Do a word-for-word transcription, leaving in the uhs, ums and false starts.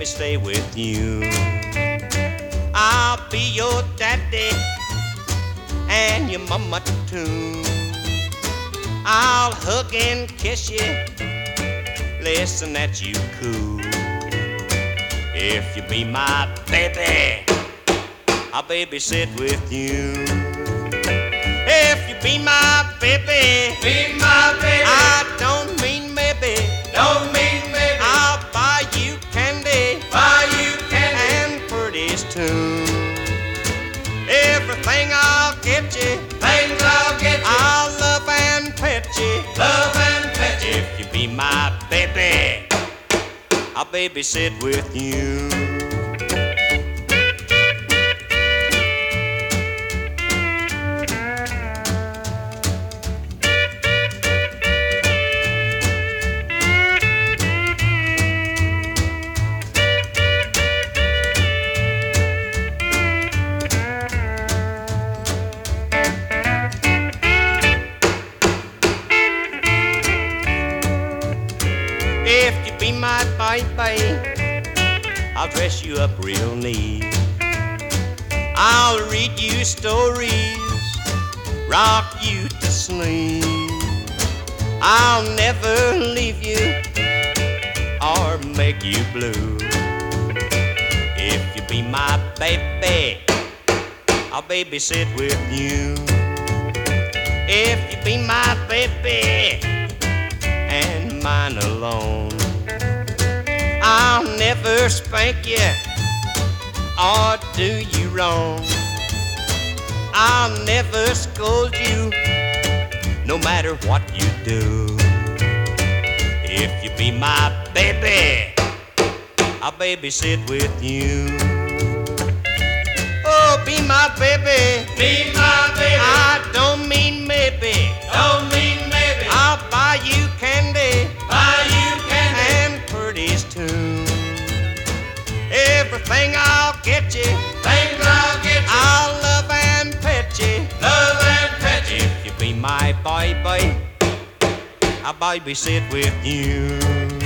stay with you. I'll be your daddy and your mama too. I'll hug and kiss you, listen that you cool. If you be my baby, I'll babysit with you. If you be my baby, Be my baby. I don't mean maybe, Don't mean maybe. I'll buy you candy Buy you candy. and pretties too. Everything I'll get you, Things I'll get you. I'll love and pet you. Love and pet you. If you be my baby, I'll babysit with you. If you be my baby, I'll dress you up real neat. I'll read you stories, rock you to sleep. I'll never leave you or make you blue. If you be my baby, I'll babysit with you. If you be my baby and mine alone, I'll never spank you or do you wrong. I'll never scold you, no matter what you do. If you be my baby, I'll babysit with you. Oh, be my baby, Be my baby. I don't mean maybe, Don't mean maybe. I'll buy you candy Buy you candy. and pretties too. Everything I'll get you, Things I'll get you. I'll love and pet you. Love and pet you. If you be my baby, I'll babysit with you.